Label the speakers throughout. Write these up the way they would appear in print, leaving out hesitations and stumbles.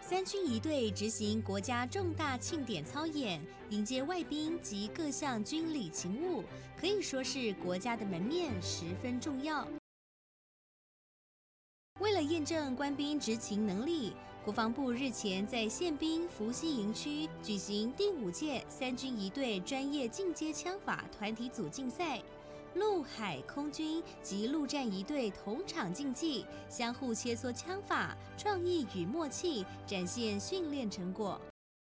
Speaker 1: 三军仪队执行国家重大庆典操演，迎接外宾及各项军礼勤务，可以说是国家的门面，十分重要。为了验证官兵执勤能力，国防部日前在宪兵伏羲营区举行第5届三军仪队专业进阶枪法团体组竞赛。陆海空军及陆战仪队同场竞技，相互切磋枪法、创意与默契，展现训练成果。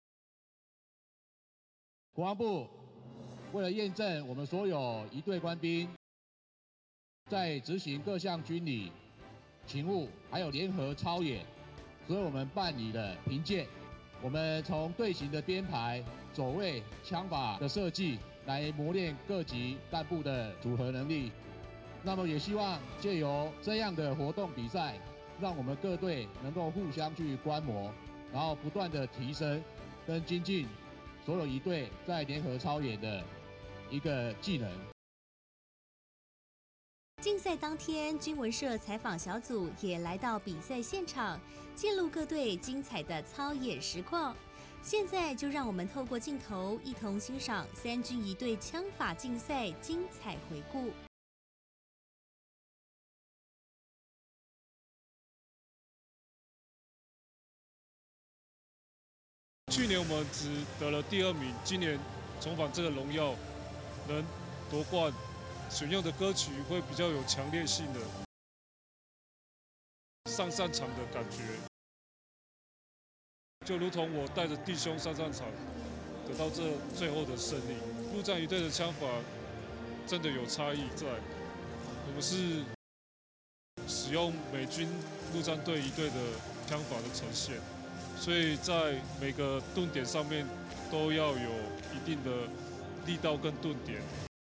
Speaker 2: 国防部为了验证我们所有仪队官兵在执行各项军礼、勤务，还有联合操演，所以我们办理了评鉴。我们从队形的编排、走位、枪法的设计，来磨练各级干部的组合能力。那么也希望借由这样的活动比赛，让我们各队能够互相去观摩，然后不断的提升跟精进所有仪队在联合操演的一个技能。
Speaker 1: 竞赛当天，军文社采访小组也来到比赛现场，记录各队精彩的操演实况。现在就让我们透过镜头一同欣赏三军仪队枪法竞赛精彩回顾。
Speaker 3: 去年我们只得了第2名，今年重返这个荣耀，能夺冠，选用的歌曲会比较有强烈性的上战场的感觉，就如同我带着弟兄上战场，得到这最后的胜利。陆战仪队的枪法真的有差异在，我们是使用美军陆战队仪队的枪法的呈现。所以在每个顿点上面都要有一定的力道跟顿点。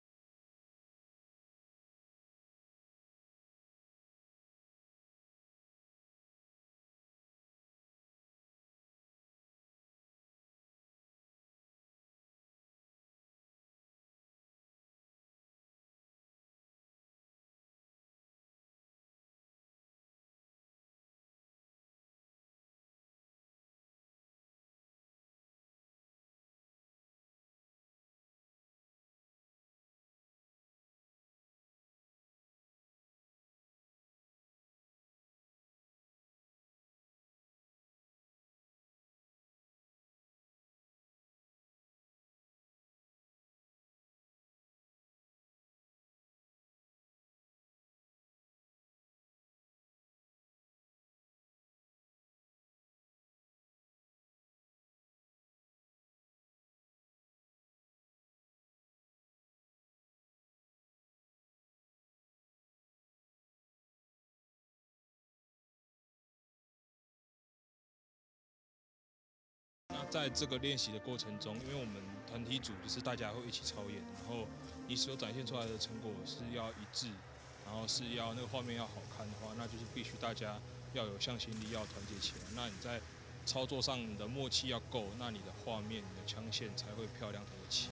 Speaker 4: 那在这个练习的过程中，因为我们团体组就是大家会一起操演，然后你所展现出来的成果是要一致，然后是要那个画面要好看的话，那就是必须大家要有向心力，要团结起来。那你在操作上你的默契要够，那你的画面、你的枪线才会漂亮合起。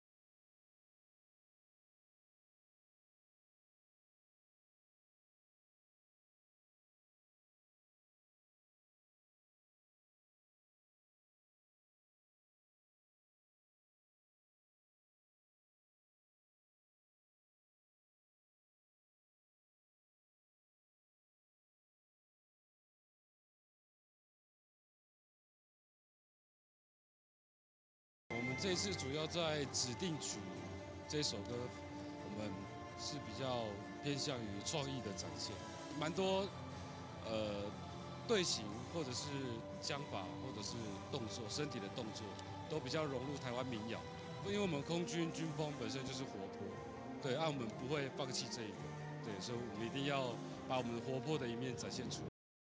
Speaker 5: 我们这一次主要在指定组这首歌，我们是比较偏向于创意的展现，蛮多队形或者是枪法或者是动作，身体的动作都比较融入台湾民谣，因为我们空军军风本身就是活泼，对，我们不会放弃这一个，对，所以我们一定要把我们活泼的一面展现出来。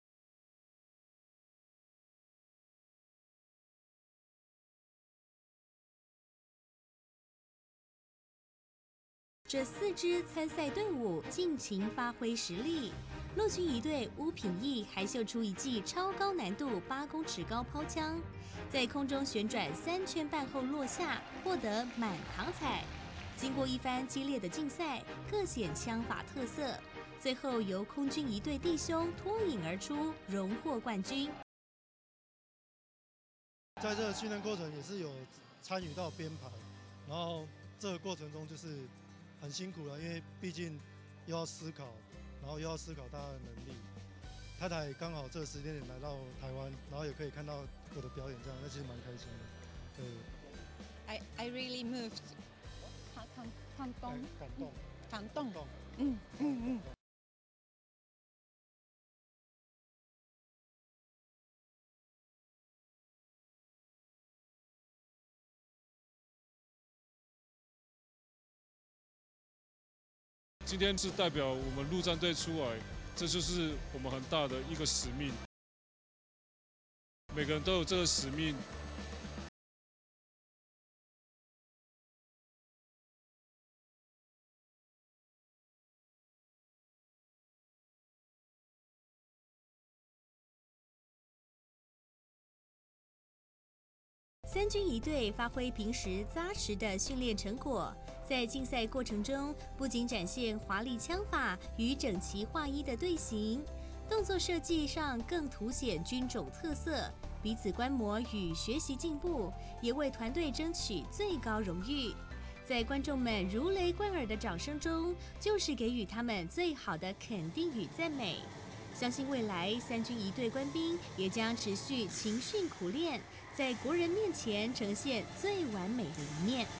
Speaker 1: 这4支参赛队伍尽情发挥实力。陆军仪队巫品义还秀出一记超高难度8公尺高抛枪，在空中旋转3圈半后落下，获得满堂彩。经过一番激烈的竞赛，各显枪法特色，最后由空军仪队弟兄脱颖而出，荣获冠军。
Speaker 6: 在这个训练过程也是有参与到编排，然后这个过程中就是很辛苦了，因为毕竟又要思考，然后又要思考大家的能力。太太刚好这个时间点来到台湾，然后也可以看到我的表演，这样那其实蛮开心的。对。
Speaker 7: I really moved. 感动。
Speaker 3: 今天是代表我们陆战队出来，这就是我们很大的一个使命。每个人都有这个使命。
Speaker 1: 三军仪队发挥平时扎实的训练成果，在竞赛过程中不仅展现华丽枪法与整齐划一的队形，动作设计上更凸显军种特色，彼此观摩与学习进步，也为团队争取最高荣誉。在观众们如雷贯耳的掌声中，就是给予他们最好的肯定与赞美。相信未来三军仪队官兵也将持续勤训苦练，在国人面前呈现最完美的一面。